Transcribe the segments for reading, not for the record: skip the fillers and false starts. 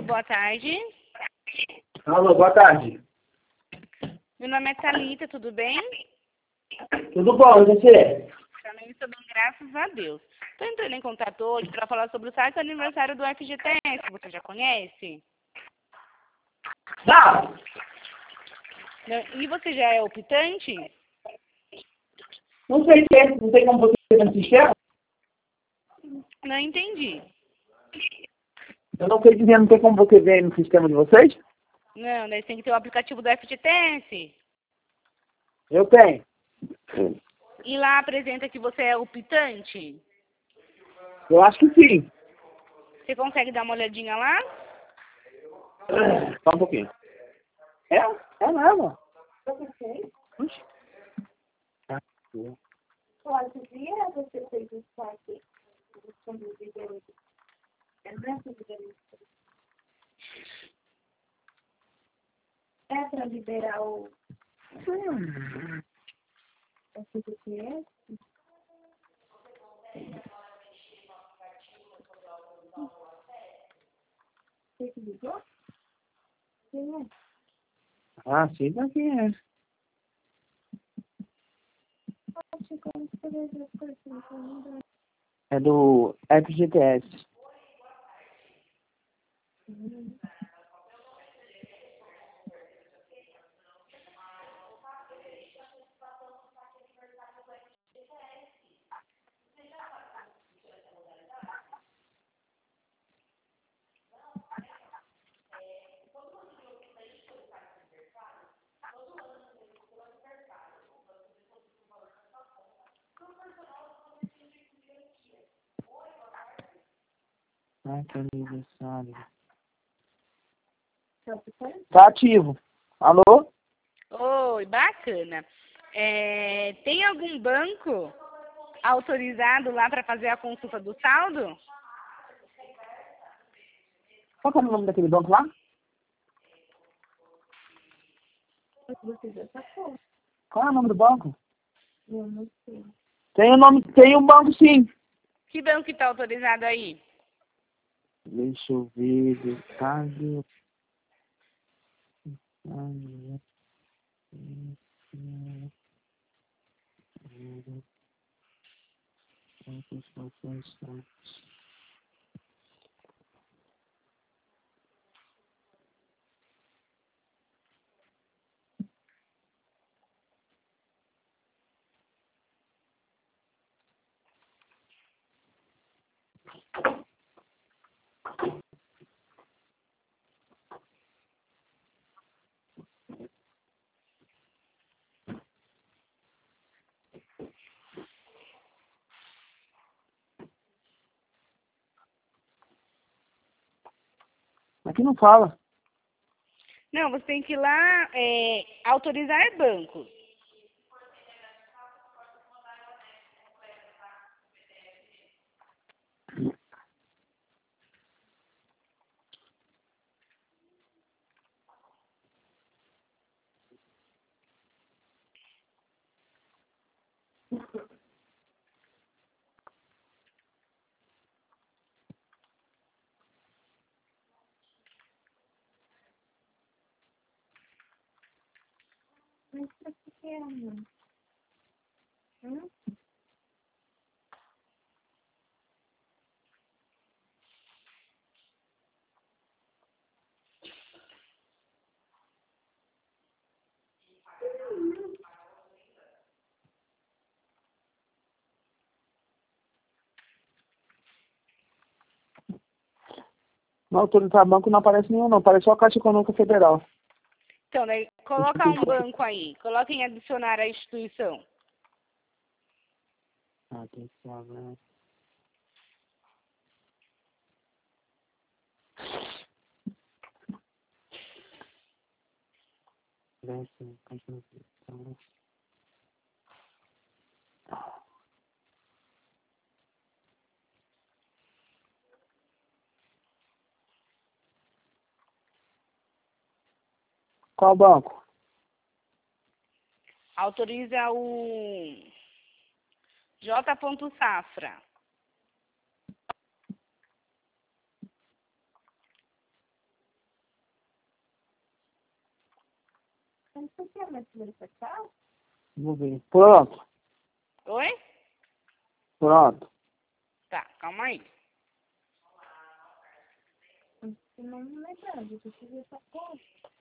boa tarde. Alô, boa tarde. Meu nome é Thalita, tudo bem? Tudo bom, e você? Também estou bem, graças a Deus. Estou entrando em contato hoje para falar sobre o site aniversário do FGTS. Você já conhece? Não, E você já é optante? não sei se é, não sei como você vê no sistema. Não entendi. Eu não sei dizer, não tem como você ver no sistema de vocês? Não, daí tem que ter o aplicativo do FGTS. Eu tenho. E lá apresenta que você é optante. Eu acho que sim. Você consegue dar uma olhadinha lá? Só um pouquinho. É mesmo. Oxi. Tá. Quanto dia você fez o site? É para liberar o FGTS? Você que ligou? Quem é? Ah, sim, mas quem é? Acho que eu escrevi as coisas, não lembro. É do FGTS. Ai, que aniversário. Tá ativo. Alô? Oi, bacana. Tem algum banco autorizado lá para fazer a consulta do saldo? Qual que é o nome daquele banco lá? Você já sacou? Qual é o nome do banco? Eu não sei. Tem o nome, tem um banco sim. Que banco que está autorizado aí? Deixa eu ver, detalhe. Ai, aqui não fala. Não, você tem que ir lá, autorizar bancos. Mas pra que é, mano? No autorizar banco não aparece nenhum, não. Aparece só a Caixa Econômica Federal. Então, daí, coloca um banco aí. Coloca em adicionar a instituição. Atenção, né? Qual banco? Autoriza o J. Safra. Mas você quer mais primeiro portal? Vou ver. Pronto. Oi? Pronto. Tá, calma aí. Eu não me lembrando, eu preciso essa conta.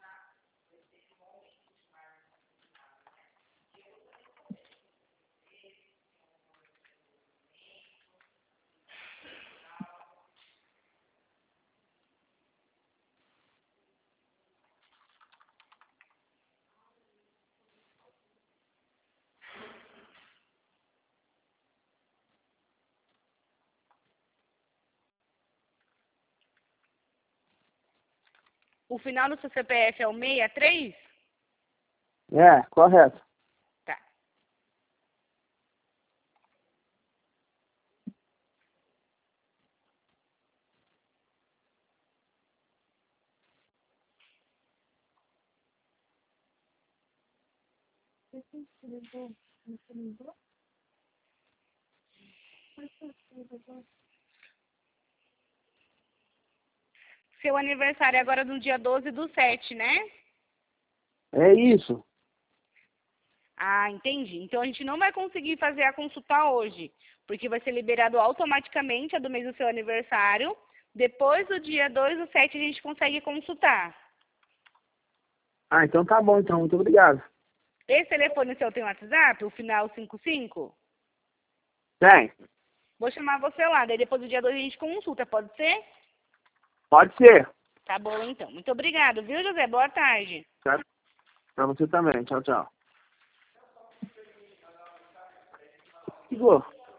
O final do seu CPF é o 63? É, correto. Tá. Você ligou? Você ligou? Você ligou? Seu aniversário é agora no dia 12/7, né? É isso. Ah, entendi. Então a gente não vai conseguir fazer a consulta hoje, porque vai ser liberado automaticamente a do mês do seu aniversário. Depois do dia 2/7 a gente consegue consultar. Ah, então tá bom, então. Muito obrigado. Esse telefone seu tem WhatsApp, o final 55? Tem. Vou chamar você lá, daí depois do dia 2 a gente consulta, pode ser? Pode ser. Tá bom, então. Muito obrigado, viu, José? Boa tarde. Certo? Pra você também. Tchau, tchau. Ligou.